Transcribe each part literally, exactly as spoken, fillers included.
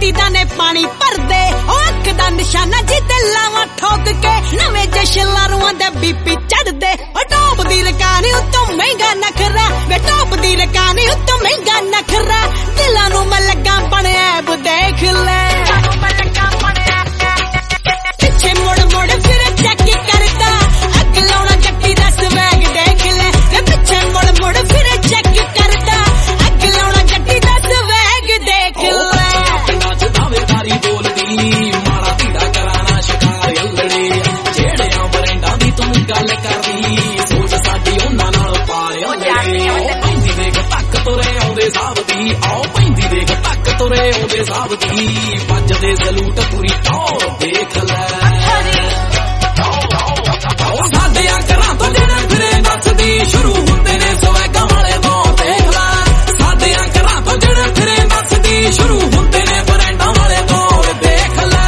जट्टी दा ने पानी भरदे अख दा निशाना जिते लावा ठोक के नवे जशन लारुआं दे बीपी चढ़दे टॉप दी रकानी उत्तों महंगा नखरा वे टॉप दी रकानी उत्तों महंगा नखरा दिलां नूं मैं लगा बने ऐब देख ले पिछे मुड़ मुड़ फिर चेक करदा अग लाउणा जट्टी दा स्वैग देख ले वे पिछे मुड़ मुड़ फिर चेक करदा अग लाउणा जट्टी दा स्वैग देख ले पिंडां च दावेदारी बोलदी माड़ा धीड़ा कराना शिकार अल्लड़े जेड़ियां बरेंडां दी तूं गल करदी सोच साडी उन्हां नाल पार अल्लड़े पैंदी देख तक तुरे आउंदे सावदी आओ पैंदी देख तक तुरे आउंदे सावदी भजदे सलूट पूरी टौर देख ले साडियां घरां तो जेड़े फिरे नसदी शुरू हुंदे ने स्वैगां वाले दौर देख ले साडियां घरां तो जेड़े फिरे नसदी शुरू हुंदे ने बरेंडां वाले दौर देख ले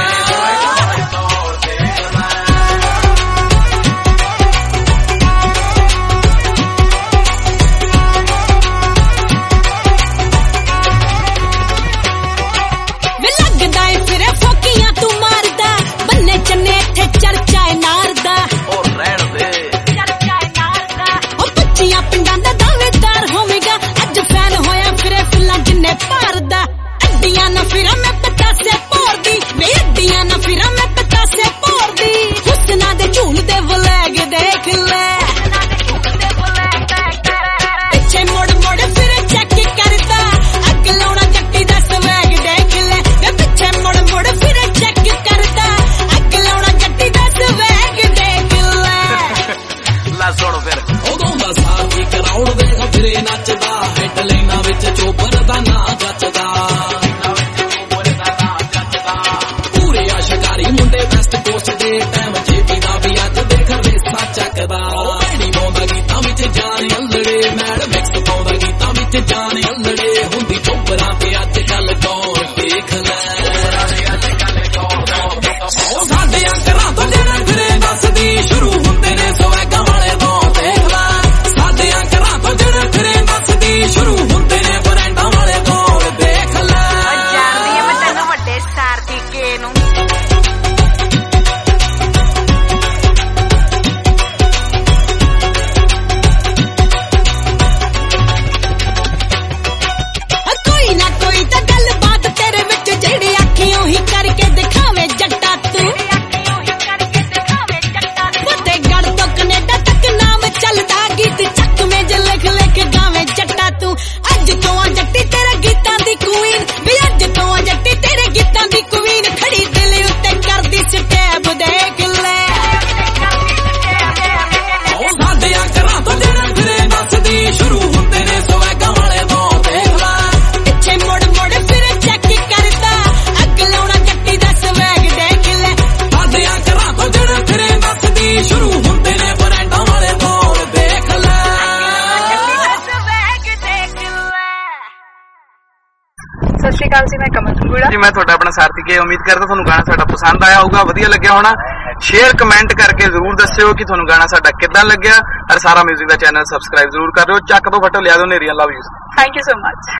वे लगदा ए फिरे फोकियां तू मारदा बन्ने चन्ने इत्थे चर्चा ए नारदा और रहण दे चर्चा ए नारदा ओ पच्चियां पिंडां दा दावेदार होवेगा अज फैन होया फिरे फिल्लां जिन्ने पारदा अड्डियां ना फिरा मैं पचासे पोरदी वे अड्डियां ना फिरा मैं पचासे पोरदी हुस्ना दे झूल दे वलैग देख ले पिछे मुड़ मुड़ फिर चेक करदा अग लाउणा जट्टी दा स्वैग देख ले वे पिछे मुड़ मुड़ फिर चेक करदा अग लाउणा जट्टी दा स्वैग देख ले ला सुण फिर उदों दा साथी कराउण दे फिरे नचदा हेडलाइनां विच चोबर दा नां जचदा पूरे आशिकारी मुंडे वेस्ट कोस्ट दे टाइम जेबी दा भी अज देख रेसा चकदा ऐनी पाउंदा गीतां विच जान अल्लड़े मैड मिक्स पाउंदा गीतां विच जान अल्लड़े हुंदी चोबरां ते अज कल दौर देख ले साडियां घरां तो जेड़े फिरे नसदी शुरू हुंदे ने स्वैगां वाले दौर देख ले साडियां घरां तो जेड़े फिरे नसदी शुरू हुंदे ने बरेंडां वाले दौर देख ले ਜਾਣਦੀ ਆ ਮੈਂ ਤੈਨੂੰ ਵੱਡੇ ਸਟਾਰ ਦੀ ਕੇ ਨੂੰ कोई ना कोई तो गल बात तेरे विच जेड़ी अखियों ही करके दिखावे जट्टा तू फतेहगढ़ तो कनेडा तक नाम चलदा गीत चक में ज लिख लिख गावे जट्टा तू अज तो आ जट्टी तेरे गीतां दी क्वीन वी अज तो आ जट्टी तेरे गीतां दी क्वीन खड़ी दिल उत्ते करदी स्टैप देख ले साडियां घरां तो जेड़े फिरे नसदी शुरू हुंदे ने स्वैगां वाले दौर देख ले पिछे मुड़ मुड़ फिर चेक करदा अग लाउणा जट्टी दा स्वैग देख ले साडियां घरां तो जेड़े फिरे नसदी शुरू हुंदे ने बरेंडां वाले दौर देख ले ਸਵੈਗ ਦੇਖ ਲੈ ਸਤਿ ਸ਼੍ਰੀ ਅਕਾਲ ਜੀ, ਮੈਂ ਕਮਲ ਤੁੰਗੜਾ ਜੀ ਮੈਂ ਤੁਹਾਡਾ ਆਪਣਾ ਸਾਰਥੀ ਕੇ ਉਮੀਦ ਕਰਦਾ ਤੁਹਾਨੂੰ ਗਾਣਾ ਸਾਡਾ ਪਸੰਦ ਆਇਆ ਹੋਊਗਾ, ਵਧੀਆ ਲੱਗਿਆ ਹੋਣਾ। ਸ਼ੇਅਰ ਕਮੈਂਟ ਕਰਕੇ ਜ਼ਰੂਰ ਦੱਸਿਓ ਕਿ ਤੁਹਾਨੂੰ ਗਾਣਾ ਸਾਡਾ ਕਿੱਦਾਂ ਲੱਗਿਆ। ਔਰ ਸਾਰਾ ਮਿਊਜ਼ਿਕ ਦਾ ਚੈਨਲ ਸਬਸਕ੍ਰਾਈਬ ਜ਼ਰੂਰ ਕਰ ਲਿਓ। ਚੱਕ ਦੋ ਫਟੋ ਲਿਆ ਦਿਓ ਨੇਰੀਆਂ love you. Thank you so much.